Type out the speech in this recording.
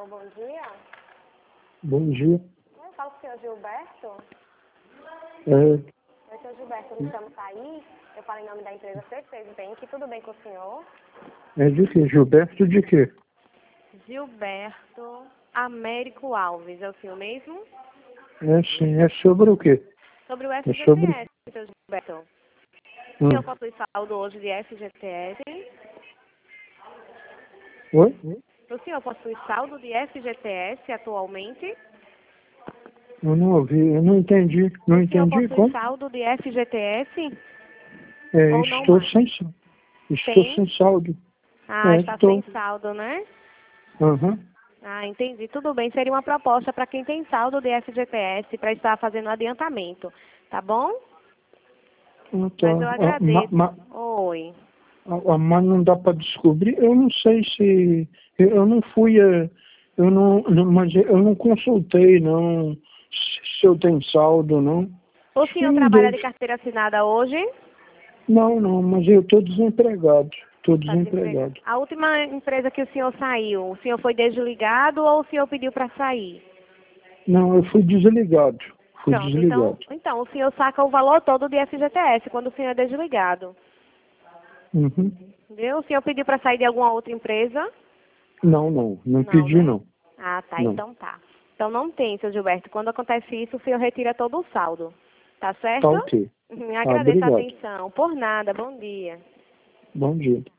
bom dia. Bom dia. Eu falo com o senhor Gilberto. É, Oi, senhor Gilberto, me chamo Thaís. Eu falo em nome da empresa C6 Bank. Tudo bem com o senhor? é de quê? Gilberto de quê? Gilberto Américo Alves, é o senhor mesmo? É sim, é sobre o quê? Sobre o É sobre... FGTS, senhor Gilberto. O Hum. senhor possui saldo hoje de FGTS? Oi? O senhor possui saldo de FGTS atualmente? Eu não ouvi, eu não entendi. Não O senhor entendi possui como? saldo de FGTS? É, Ou não estou mais? sem saldo. Estou Tem? sem saldo. Ah, É, está sem estou. saldo, né? Aham. Ah, entendi. Tudo bem. Seria uma proposta para quem tem saldo de FGTS para estar fazendo adiantamento. Tá bom? Ah, Mas eu tá. agradeço. Oi. Mas não dá para descobrir. Eu não sei se... Eu não fui... mas eu não consultei, não, se eu tenho saldo, não. O Acho que senhor não trabalha de devo. carteira assinada hoje? Não, mas eu estou desempregado. Estou Está desempregado. desempregado. A última empresa que o senhor saiu, o senhor foi desligado ou o senhor pediu para sair? Não, eu fui desligado. Fui Pronto, então, desligado. então o senhor saca o valor todo de FGTS quando o senhor é desligado. Uhum. Viu? O senhor pediu para sair de alguma outra empresa? Não Não, pedi né? não. Ah, tá. Não. Então tá. Então não tem, seu Gilberto. Quando acontece isso, o senhor retira todo o saldo. Tá Tá certo? ok. Tá, Agradeço a obrigado. atenção. Por nada. Bom dia. Bom dia.